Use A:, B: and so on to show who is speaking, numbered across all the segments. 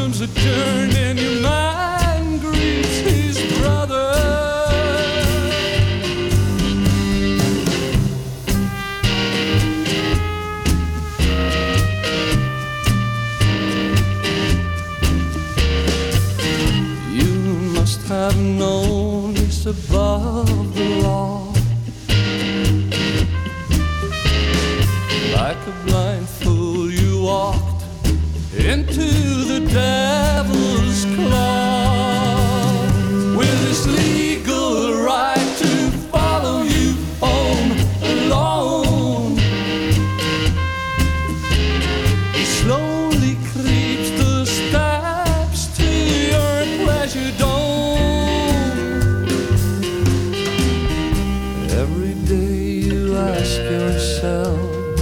A: comes a turn and your man greets his brother. You must have known it's above the law. Like a blind fool you walked into the devil's claw, with his legal right to follow you home alone. He slowly creeps the steps to your pleasure dome. Every day you ask yourself,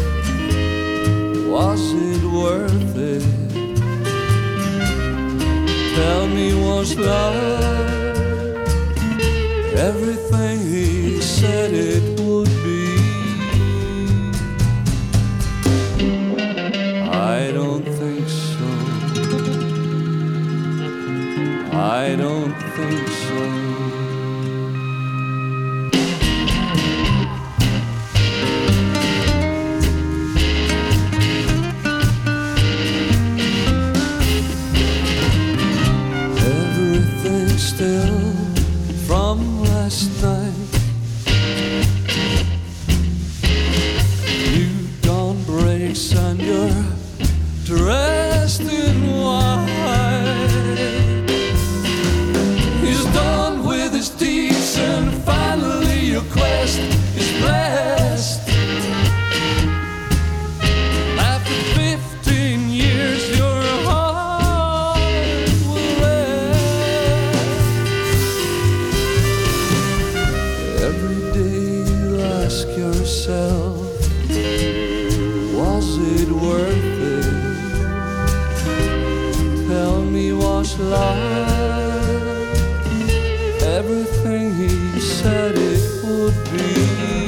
A: was it worth it? Tell me, was love everything he said it would be? I don't think so. I don't think so. Still from last night, you don't breaks and you're dressed in white. He's done with his deeds and finally your quest is blessed. After 15 years your heart will rest. Every day you ask yourself, was it worth it? Tell me, was life everything he said it would be?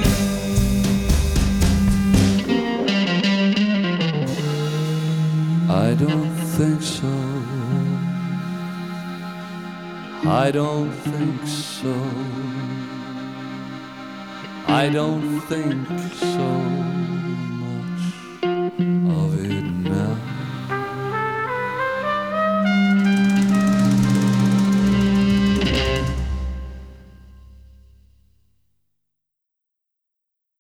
A: I don't think so. I don't think so. I don't think so.